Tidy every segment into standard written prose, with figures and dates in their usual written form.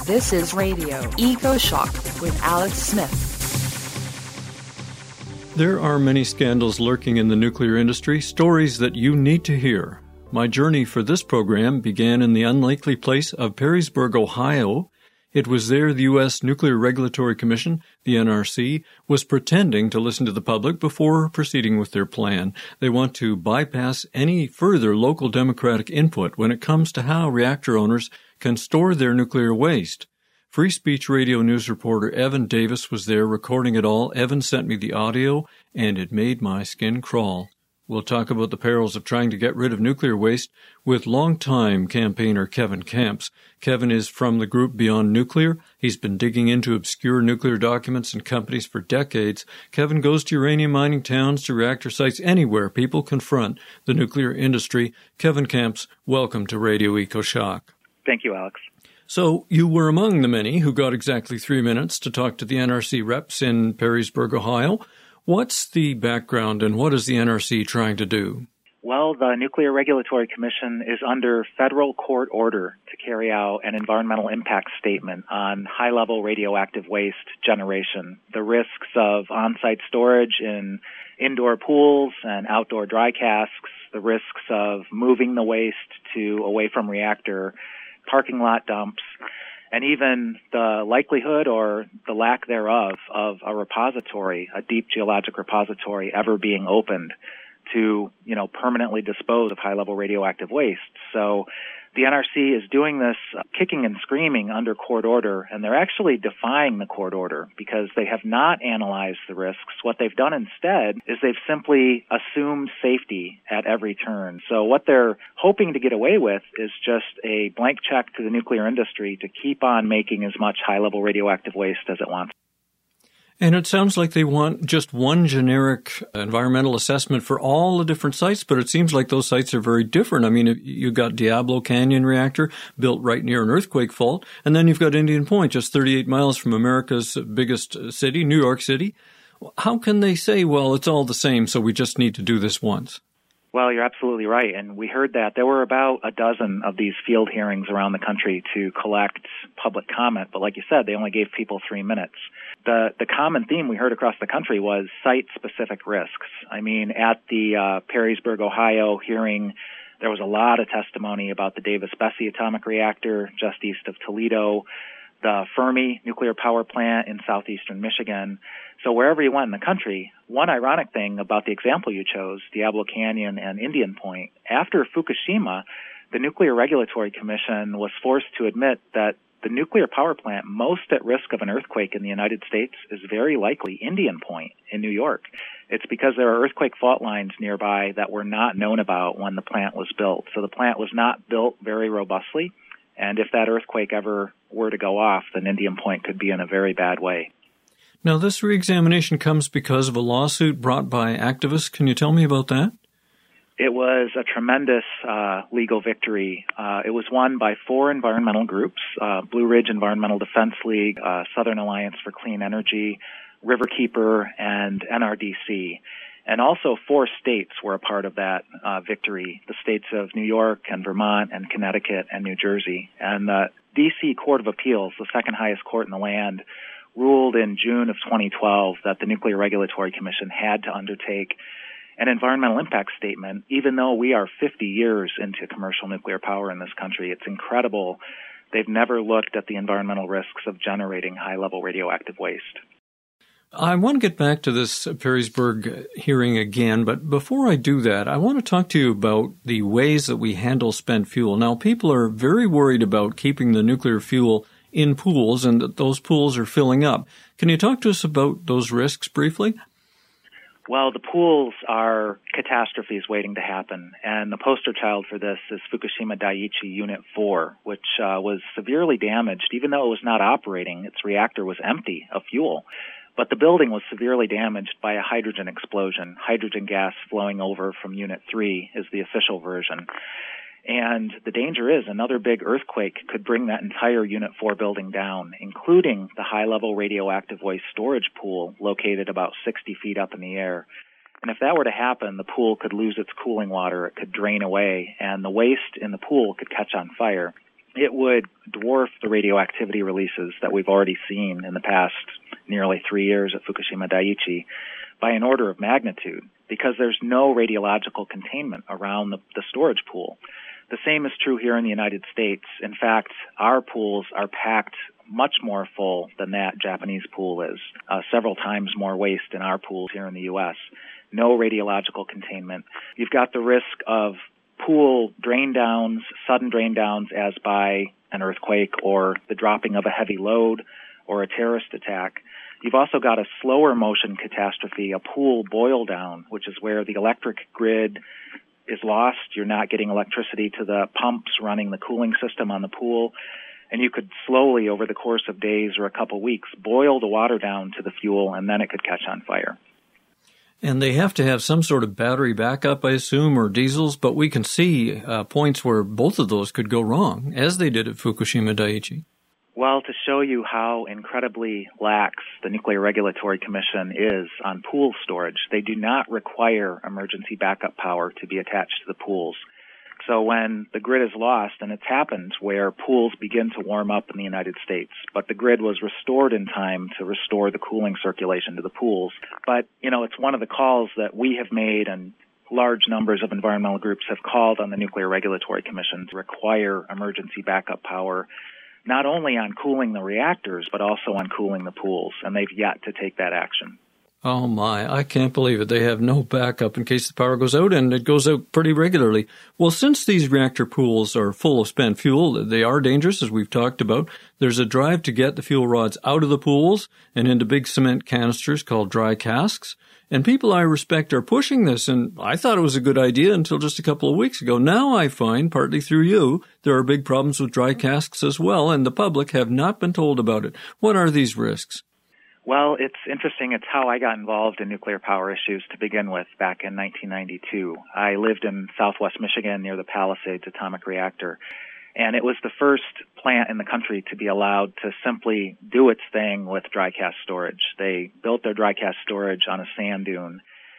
This is Radio EcoShock with Alex Smith. There are many scandals lurking in the nuclear industry, stories that you need to hear. My journey for this program began in the unlikely place of Perrysburg, Ohio. It was there the U.S. Nuclear Regulatory Commission, the NRC, was pretending to listen to the public before proceeding with their plan. They want to bypass any further local democratic input when it comes to how reactor owners can store their nuclear waste. Free Speech Radio News reporter Evan Davis was there recording it all. Evan sent me the audio, and it made my skin crawl. We'll talk about the perils of trying to get rid of nuclear waste with longtime campaigner Kevin Camps. Kevin is from the group Beyond Nuclear. He's been digging into obscure nuclear documents and companies for decades. Kevin goes to uranium mining towns, to reactor sites, anywhere people confront the nuclear industry. Kevin Camps, welcome to Radio EcoShock. Thank you, Alex. So you were among the many who got exactly 3 minutes to talk to the NRC reps in Perrysburg, Ohio. What's the background and what is the NRC trying to do? Well, the Nuclear Regulatory Commission is under federal court order to carry out an environmental impact statement on high-level radioactive waste generation, the risks of on-site storage in indoor pools and outdoor dry casks, the risks of moving the waste to away from reactor parking lot dumps, and even the likelihood or the lack thereof of a repository, a deep geologic repository, ever being opened to, permanently dispose of high-level radioactive waste. So the NRC is doing this kicking and screaming under court order, and they're actually defying the court order because they have not analyzed the risks. What they've done instead is they've simply assumed safety at every turn. So what they're hoping to get away with is just a blank check to the nuclear industry to keep on making as much high-level radioactive waste as it wants. And it sounds like they want just one generic environmental assessment for all the different sites, but it seems like those sites are very different. I mean, you've got Diablo Canyon reactor built right near an earthquake fault, and then you've got Indian Point, just 38 miles from America's biggest city, New York City. How can they say, well, it's all the same, so we just need to do this once? Well, you're absolutely right, and we heard that. There were about a dozen of these field hearings around the country to collect public comment, but like you said, they only gave people 3 minutes. The common theme we heard across the country was site-specific risks. I mean, at the Perrysburg, Ohio hearing, there was a lot of testimony about the Davis-Besse atomic reactor just east of Toledo, the Fermi nuclear power plant in southeastern Michigan. So wherever you went in the country, one ironic thing about the example you chose, Diablo Canyon and Indian Point, after Fukushima, the Nuclear Regulatory Commission was forced to admit that the nuclear power plant most at risk of an earthquake in the United States is very likely Indian Point in New York. It's because there are earthquake fault lines nearby that were not known about when the plant was built. So the plant was not built very robustly, and if that earthquake ever were to go off, then Indian Point could be in a very bad way. Now, this reexamination comes because of a lawsuit brought by activists. Can you tell me about that? It was a tremendous legal victory. It was won by 4 environmental groups, Blue Ridge Environmental Defense League, Southern Alliance for Clean Energy, Riverkeeper, and NRDC. And also 4 states were a part of that victory, the states of New York and Vermont and Connecticut and New Jersey. And the D.C. Court of Appeals, the second highest court in the land, ruled in June of 2012 that the Nuclear Regulatory Commission had to undertake an environmental impact statement, even though we are 50 years into commercial nuclear power in this country. It's incredible. They've never looked at the environmental risks of generating high-level radioactive waste. I want to get back to this Perrysburg hearing again, but before I do that, I want to talk to you about the ways that we handle spent fuel. Now, people are very worried about keeping the nuclear fuel in pools and that those pools are filling up. Can you talk to us about those risks briefly? Well, the pools are catastrophes waiting to happen, and the poster child for this is Fukushima Daiichi Unit 4, which was severely damaged. Even though it was not operating, its reactor was empty of fuel. But the building was severely damaged by a hydrogen explosion. Hydrogen gas flowing over from Unit 3 is the official version. And the danger is another big earthquake could bring that entire Unit 4 building down, including the high-level radioactive waste storage pool located about 60 feet up in the air. And if that were to happen, the pool could lose its cooling water, it could drain away, and the waste in the pool could catch on fire. it would dwarf the radioactivity releases that we've already seen in the past nearly 3 years at Fukushima Daiichi by an order of magnitude, because there's no radiological containment around the storage pool. The same is true here in the United States. In fact, our pools are packed much more full than that Japanese pool is, several times more waste in our pools here in the U.S. No radiological containment. You've got the risk of pool drain downs, sudden drain downs as by an earthquake or the dropping of a heavy load or a terrorist attack. You've also got a slower motion catastrophe, a pool boil down, which is where the electric grid is lost. You're not getting electricity to the pumps running the cooling system on the pool. And you could slowly, over the course of days or a couple weeks, boil the water down to the fuel, and then it could catch on fire. And they have to have some sort of battery backup, I assume, or diesels, but we can see points where both of those could go wrong, as they did at Fukushima Daiichi. Well, to show you how incredibly lax the Nuclear Regulatory Commission is on pool storage, they do not require emergency backup power to be attached to the pools. So when the grid is lost, and it's happened where pools begin to warm up in the United States, but the grid was restored in time to restore the cooling circulation to the pools. But, it's one of the calls that we have made, and large numbers of environmental groups have called on the Nuclear Regulatory Commission to require emergency backup power, not only on cooling the reactors, but also on cooling the pools, and they've yet to take that action. Oh my, I can't believe it. They have no backup in case the power goes out, and it goes out pretty regularly. Well, since these reactor pools are full of spent fuel, they are dangerous, as we've talked about. There's a drive to get the fuel rods out of the pools and into big cement canisters called dry casks. And people I respect are pushing this, and I thought it was a good idea until just a couple of weeks ago. Now I find, partly through you, there are big problems with dry casks as well, and the public have not been told about it. What are these risks? Well, it's interesting. It's how I got involved in nuclear power issues to begin with back in 1992. I lived in southwest Michigan near the Palisades atomic reactor, and it was the first plant in the country to be allowed to simply do its thing with dry cask storage. They built their dry cask storage on a sand dune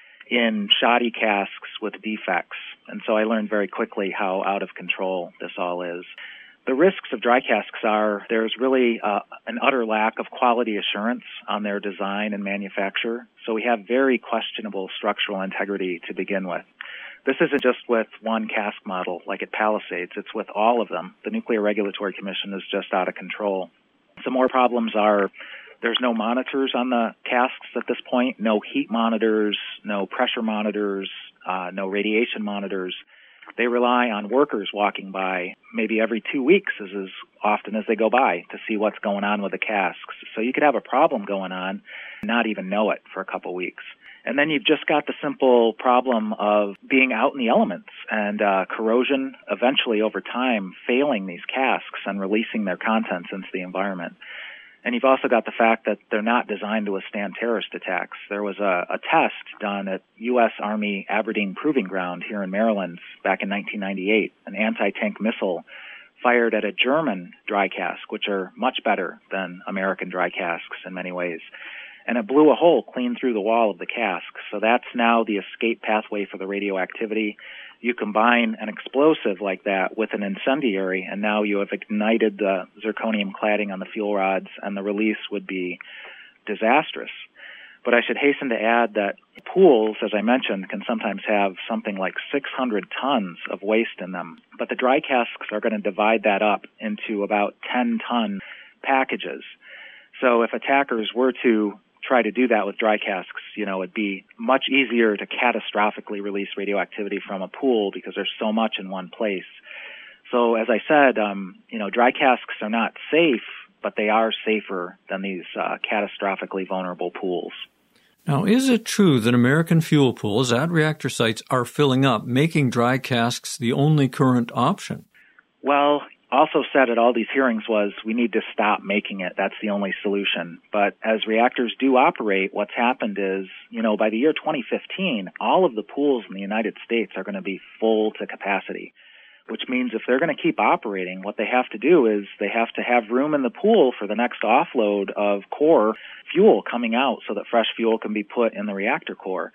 in shoddy casks with defects, and so I learned very quickly how out of control this all is. The risks of dry casks are there's really an utter lack of quality assurance on their design and manufacture. So we have very questionable structural integrity to begin with. This isn't just with one cask model like at Palisades. It's with all of them. The Nuclear Regulatory Commission is just out of control. Some more problems are there's no monitors on the casks at this point, no heat monitors, no pressure monitors, no radiation monitors. They rely on workers walking by maybe every 2 weeks as often as they go by to see what's going on with the casks. So you could have a problem going on and not even know it for a couple weeks. And then you've just got the simple problem of being out in the elements and corrosion eventually over time failing these casks and releasing their contents into the environment. And you've also got the fact that they're not designed to withstand terrorist attacks. There was a test done at U.S. Army Aberdeen Proving Ground here in Maryland back in 1998, an anti-tank missile fired at a German dry cask, which are much better than American dry casks in many ways. And it blew a hole clean through the wall of the cask. So that's now the escape pathway for the radioactivity. You combine an explosive like that with an incendiary, and now you have ignited the zirconium cladding on the fuel rods, and the release would be disastrous. But I should hasten to add that pools, as I mentioned, can sometimes have something like 600 tons of waste in them. But the dry casks are going to divide that up into about 10-ton packages. So if attackers were to try to do that with dry casks, it'd be much easier to catastrophically release radioactivity from a pool because there's so much in one place. So as I said, dry casks are not safe, but they are safer than these catastrophically vulnerable pools. Now, is it true that American fuel pools at reactor sites are filling up, making dry casks the only current option? Well, also said at all these hearings was we need to stop making it. That's the only solution. But as reactors do operate, what's happened is, by the year 2015, all of the pools in the United States are going to be full to capacity, which means if they're going to keep operating, what they have to do is they have to have room in the pool for the next offload of core fuel coming out so that fresh fuel can be put in the reactor core.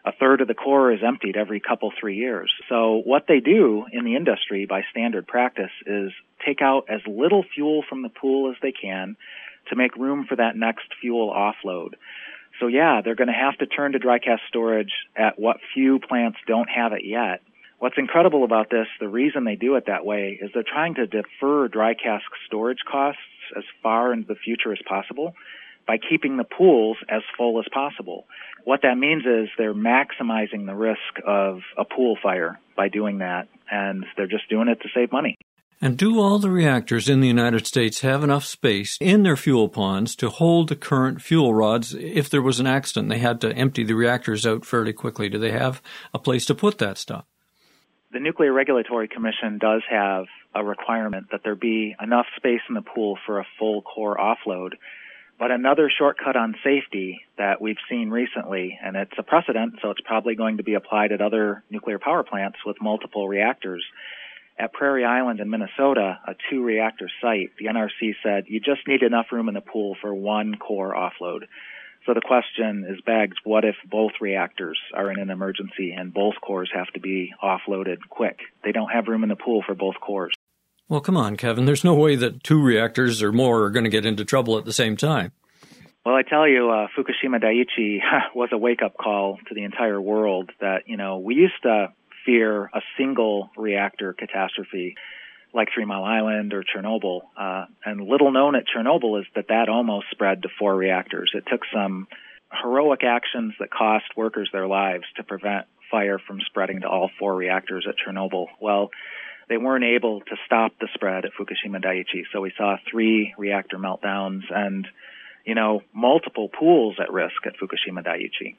A third of the core is emptied every 3 years. So what they do in the industry by standard practice is take out as little fuel from the pool as they can to make room for that next fuel offload. So yeah, they're going to have to turn to dry cask storage at what few plants don't have it yet. What's incredible about this, the reason they do it that way, is they're trying to defer dry cask storage costs as far into the future as possible by keeping the pools as full as possible. What that means is they're maximizing the risk of a pool fire by doing that, and they're just doing it to save money. And do all the reactors in the United States have enough space in their fuel ponds to hold the current fuel rods if there was an accident? They had to empty the reactors out fairly quickly. Do they have a place to put that stuff? The Nuclear Regulatory Commission does have a requirement that there be enough space in the pool for a full core offload. But another shortcut on safety that we've seen recently, and it's a precedent, so it's probably going to be applied at other nuclear power plants with multiple reactors. At Prairie Island in Minnesota, a 2-reactor site, the NRC said you just need enough room in the pool for one core offload. So the question is begged, what if both reactors are in an emergency and both cores have to be offloaded quick? They don't have room in the pool for both cores. Well, come on, Kevin. There's no way that 2 reactors or more are going to get into trouble at the same time. Well, I tell you, Fukushima Daiichi was a wake-up call to the entire world that, we used to fear a single reactor catastrophe like 3 Mile Island or Chernobyl. And little known at Chernobyl is that almost spread to 4 reactors. It took some heroic actions that cost workers their lives to prevent fire from spreading to all 4 reactors at Chernobyl. Well, they weren't able to stop the spread at Fukushima Daiichi, so we saw 3 reactor meltdowns and, multiple pools at risk at Fukushima Daiichi.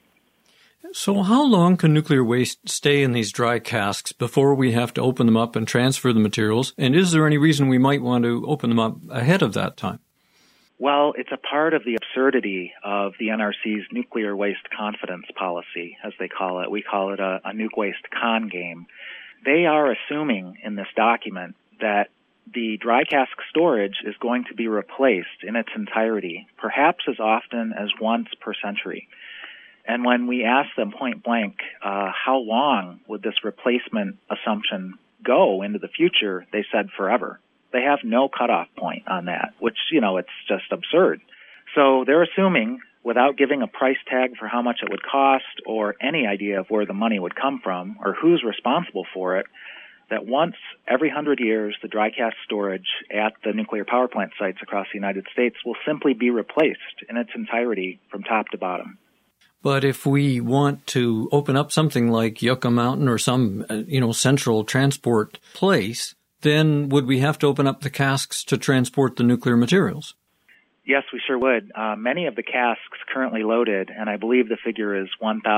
So how long can nuclear waste stay in these dry casks before we have to open them up and transfer the materials? And is there any reason we might want to open them up ahead of that time? Well, it's a part of the absurdity of the NRC's nuclear waste confidence policy, as they call it. We call it a nuke waste con game. They are assuming in this document that the dry cask storage is going to be replaced in its entirety, perhaps as often as once per century. And when we asked them point blank, how long would this replacement assumption go into the future, they said forever. They have no cutoff point on that, which, it's just absurd. So they're assuming, without giving a price tag for how much it would cost or any idea of where the money would come from or who's responsible for it, that once every 100 years, the dry cask storage at the nuclear power plant sites across the United States will simply be replaced in its entirety from top to bottom. But if we want to open up something like Yucca Mountain or some, central transport place, then would we have to open up the casks to transport the nuclear materials? Yes, we sure would. Many of the casks currently loaded, and I believe the figure is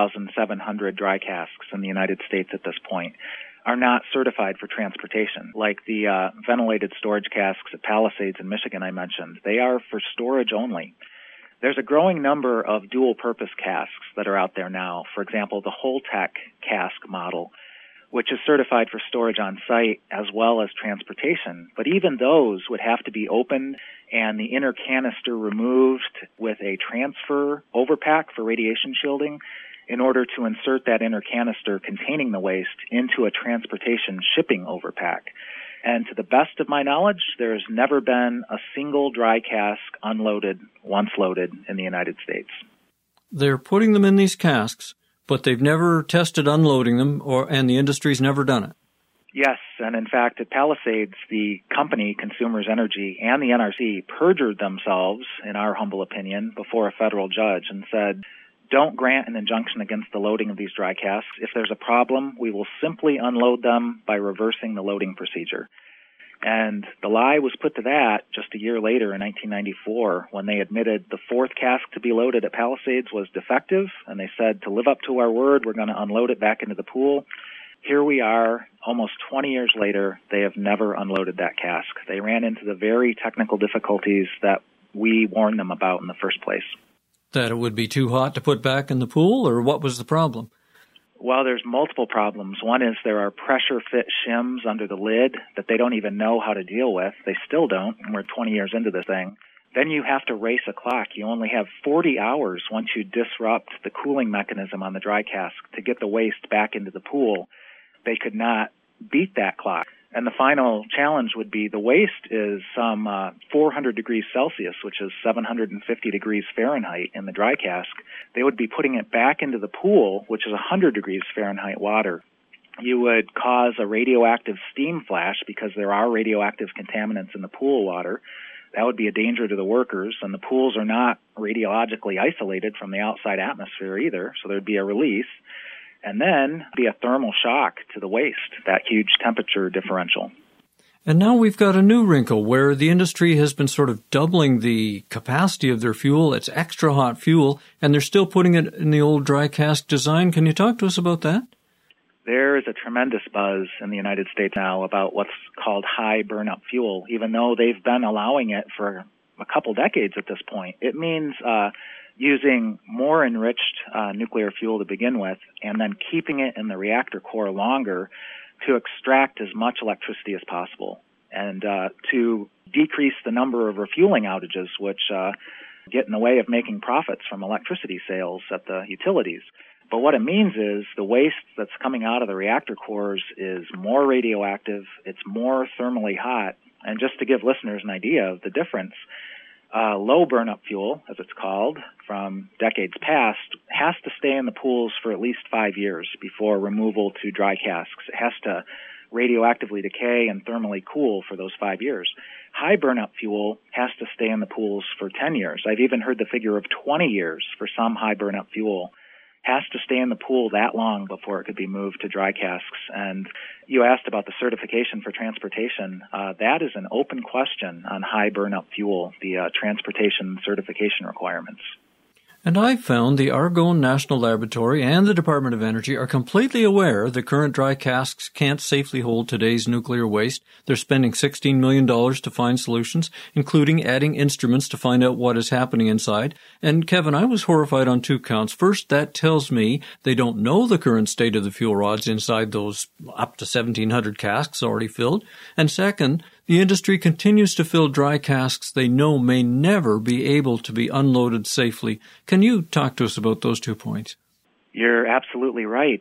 1,700 dry casks in the United States at this point, are not certified for transportation. Like the ventilated storage casks at Palisades in Michigan I mentioned, they are for storage only. There's a growing number of dual-purpose casks that are out there now. For example, the Holtec cask model, which is certified for storage on site as well as transportation. But even those would have to be opened and the inner canister removed with a transfer overpack for radiation shielding in order to insert that inner canister containing the waste into a transportation shipping overpack. And to the best of my knowledge, there's never been a single dry cask unloaded once loaded in the United States. They're putting them in these casks, but they've never tested unloading them, and the industry's never done it. Yes, and in fact, at Palisades, the company, Consumers Energy, and the NRC perjured themselves, in our humble opinion, before a federal judge and said, don't grant an injunction against the loading of these dry casks. If there's a problem, we will simply unload them by reversing the loading procedure. And the lie was put to that just a year later in 1994 when they admitted the 4th cask to be loaded at Palisades was defective, and they said, to live up to our word, we're going to unload it back into the pool. Here we are, almost 20 years later, they have never unloaded that cask. They ran into the very technical difficulties that we warned them about in the first place. That it would be too hot to put back in the pool, or what was the problem? Well, there's multiple problems. One is there are pressure-fit shims under the lid that they don't even know how to deal with. They still don't, and we're 20 years into this thing. then you have to race a clock. You only have 40 hours once you disrupt the cooling mechanism on the dry cask to get the waste back into the pool. They could not beat that clock. And the final challenge would be the waste is some 400 degrees Celsius, which is 750 degrees Fahrenheit in the dry cask. They would be putting it back into the pool, which is 100 degrees Fahrenheit water. You would cause a radioactive steam flash because there are radioactive contaminants in the pool water. That would be a danger to the workers, and the pools are not radiologically isolated from the outside atmosphere either, so there'd be a release. And then be a thermal shock to the waste, that huge temperature differential. And now we've got a new wrinkle where the industry has been sort of doubling the capacity of their fuel. It's extra hot fuel, and they're still putting it in the old dry cask design. Can you talk to us about that? There is a tremendous buzz in the United States now about what's called high burnup fuel, even though they've been allowing it for a couple decades at this point. It means using more enriched nuclear fuel to begin with, and then keeping it in the reactor core longer to extract as much electricity as possible, and to decrease the number of refueling outages, which get in the way of making profits from electricity sales at the utilities. But what it means is the waste that's coming out of the reactor cores is more radioactive, it's more thermally hot, and just to give listeners an idea of the difference, low burnup fuel, as it's called, from decades past, has to stay in the pools for at least 5 years before removal to dry casks. It has to radioactively decay and thermally cool for those 5 years. High burnup fuel has to stay in the pools for 10 years. I've even heard the figure of 20 years for some high burnup fuel. Has to stay in the pool that long before it could be moved to dry casks. And you asked about the certification for transportation. That is an open question on high burnup fuel, the transportation certification requirements. And I found the Argonne National Laboratory and the Department of Energy are completely aware the current dry casks can't safely hold today's nuclear waste. They're spending $16 million to find solutions, including adding instruments to find out what is happening inside. And Kevin, I was horrified on 2 counts. First, that tells me they don't know the current state of the fuel rods inside those up to 1,700 casks already filled. And second, the industry continues to fill dry casks they know may never be able to be unloaded safely. Can you talk to us about those 2 points? You're absolutely right.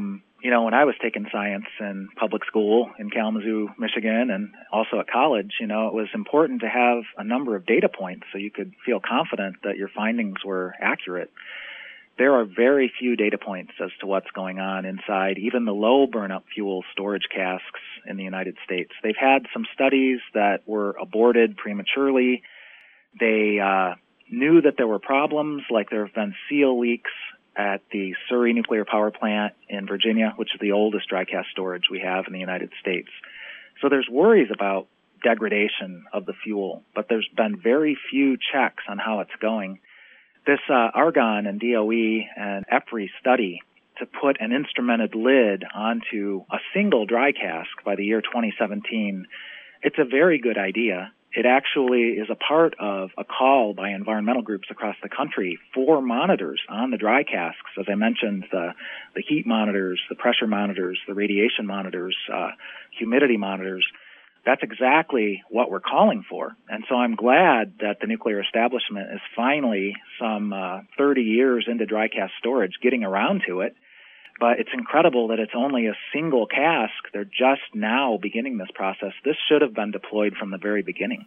When I was taking science in public school in Kalamazoo, Michigan, and also at college, it was important to have a number of data points so you could feel confident that your findings were accurate. There are very few data points as to what's going on inside even the low burnup fuel storage casks in the United States. They've had some studies that were aborted prematurely. They knew that there were problems, like there have been seal leaks at the Surry Nuclear Power Plant in Virginia, which is the oldest dry cask storage we have in the United States. So there's worries about degradation of the fuel, but there's been very few checks on how it's going. This Argonne and DOE and EPRI study to put an instrumented lid onto a single dry cask by the year 2017, it's a very good idea. It actually is a part of a call by environmental groups across the country for monitors on the dry casks. As I mentioned, the heat monitors, the pressure monitors, the radiation monitors, humidity monitors. That's exactly what we're calling for. And so I'm glad that the nuclear establishment is finally some 30 years into dry cask storage getting around to it. But it's incredible that it's only a single cask. They're just now beginning this process. This should have been deployed from the very beginning.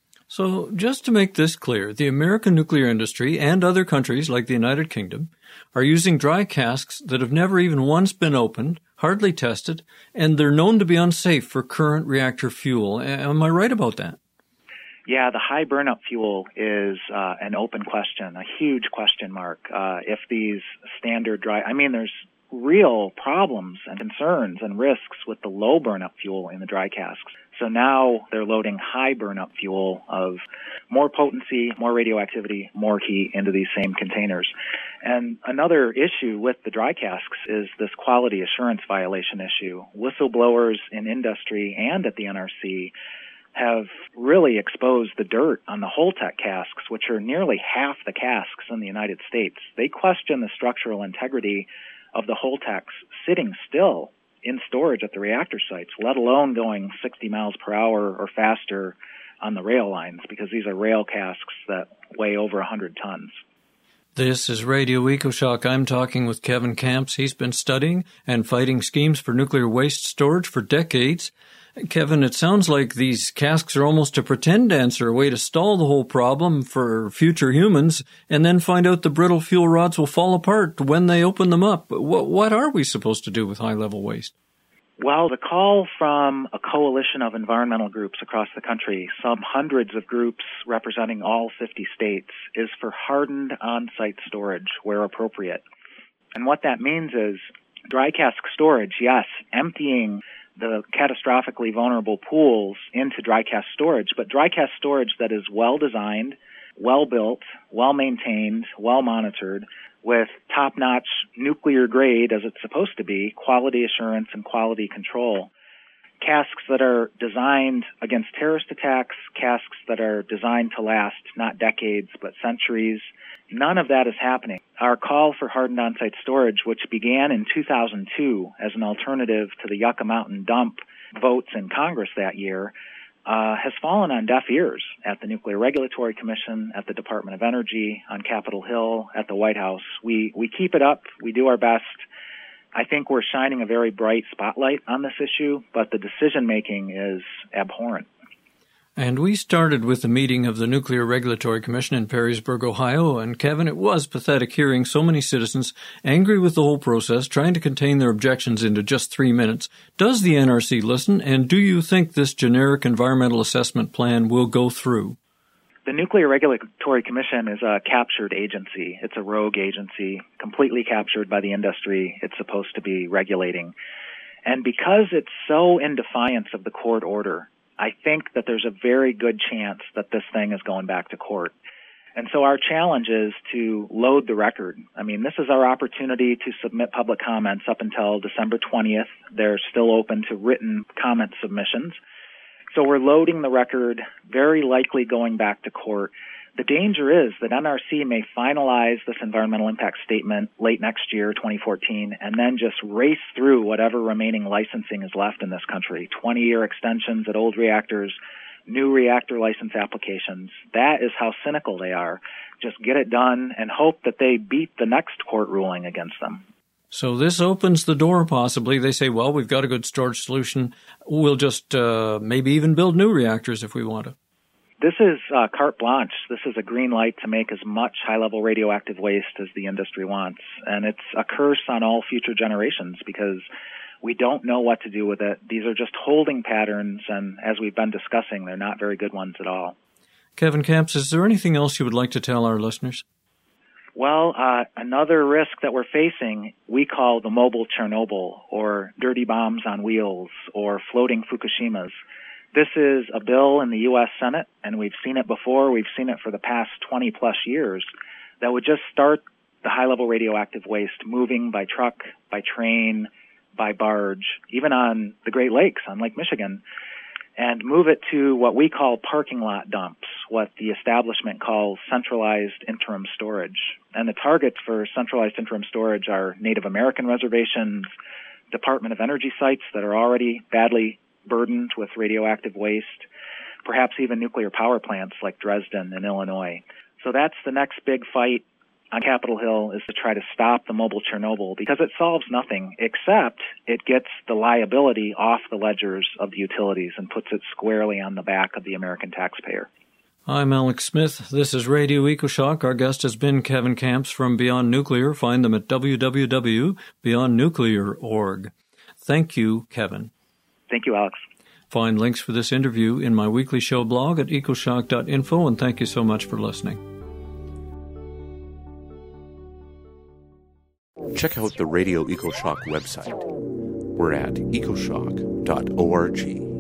So just to make this clear, the American nuclear industry and other countries like the United Kingdom are using dry casks that have never even once been opened, hardly tested, and they're known to be unsafe for current reactor fuel. Am I right about that? Yeah, the high burnup fuel is an open question, a huge question mark. If these standard there's real problems and concerns and risks with the low burnup fuel in the dry casks. So now they're loading high burnup fuel of more potency, more radioactivity, more heat into these same containers. And another issue with the dry casks is this quality assurance violation issue. Whistleblowers in industry and at the NRC have really exposed the dirt on the Holtec casks, which are nearly half the casks in the United States. They question the structural integrity of the Holtecs sitting still in storage at the reactor sites, let alone going 60 miles per hour or faster on the rail lines, because these are rail casks that weigh over 100 tons. This is Radio EcoShock. I'm talking with Kevin Kamps. He's been studying and fighting schemes for nuclear waste storage for decades. Kevin, it sounds like these casks are almost a pretend answer, a way to stall the whole problem for future humans, and then find out the brittle fuel rods will fall apart when they open them up. What are we supposed to do with high-level waste? Well, the call from a coalition of environmental groups across the country, some hundreds of groups representing all 50 states, is for hardened on-site storage where appropriate. And what that means is dry cask storage, yes, emptying the catastrophically vulnerable pools into dry cask storage, but dry cask storage that is well-designed, well-built, well-maintained, well-monitored, with top-notch nuclear grade, as it's supposed to be, quality assurance and quality control. Casks that are designed against terrorist attacks, casks that are designed to last not decades but centuries. None of that is happening. Our call for hardened on-site storage, which began in 2002 as an alternative to the Yucca Mountain dump votes in Congress that year, has fallen on deaf ears at the Nuclear Regulatory Commission, at the Department of Energy, on Capitol Hill, at the White House. We keep it up. We do our best. I think we're shining a very bright spotlight on this issue, but the decision-making is abhorrent. And we started with the meeting of the Nuclear Regulatory Commission in Perrysburg, Ohio, and Kevin, it was pathetic hearing so many citizens angry with the whole process, trying to contain their objections into just 3 minutes. Does the NRC listen, and do you think this generic environmental assessment plan will go through? The Nuclear Regulatory Commission is a captured agency. It's a rogue agency, completely captured by the industry it's supposed to be regulating. And because it's so in defiance of the court order, I think that there's a very good chance that this thing is going back to court. And so our challenge is to load the record. I mean, this is our opportunity to submit public comments up until December 20th. They're still open to written comment submissions. So we're loading the record, very likely going back to court. The danger is that NRC may finalize this environmental impact statement late next year, 2014, and then just race through whatever remaining licensing is left in this country. 20-year extensions at old reactors, new reactor license applications. That is how cynical they are. Just get it done and hope that they beat the next court ruling against them. So this opens the door, possibly. They say, well, we've got a good storage solution. We'll just maybe even build new reactors if we want to. This is carte blanche. This is a green light to make as much high-level radioactive waste as the industry wants. And it's a curse on all future generations because we don't know what to do with it. These are just holding patterns, and as we've been discussing, they're not very good ones at all. Kevin Kamps, is there anything else you would like to tell our listeners? Well, another risk that we're facing, we call the mobile Chernobyl, or dirty bombs on wheels, or floating Fukushimas. This is a bill in the U.S. Senate, and we've seen it before. We've seen it for the past 20-plus years, that would just start the high-level radioactive waste moving by truck, by train, by barge, even on the Great Lakes, on Lake Michigan, and move it to what we call parking lot dumps, what the establishment calls centralized interim storage. And the targets for centralized interim storage are Native American reservations, Department of Energy sites that are already badly burdened with radioactive waste, perhaps even nuclear power plants like Dresden in Illinois. So that's the next big fight on Capitol Hill, is to try to stop the mobile Chernobyl, because it solves nothing except it gets the liability off the ledgers of the utilities and puts it squarely on the back of the American taxpayer. I'm Alex Smith. This is Radio EcoShock. Our guest has been Kevin Kamps from Beyond Nuclear. Find them at www.beyondnuclear.org. Thank you, Kevin. Thank you, Alex. Find links for this interview in my weekly show blog at ecoshock.info, and thank you so much for listening. Check out the Radio EcoShock website. We're at ecoshock.org.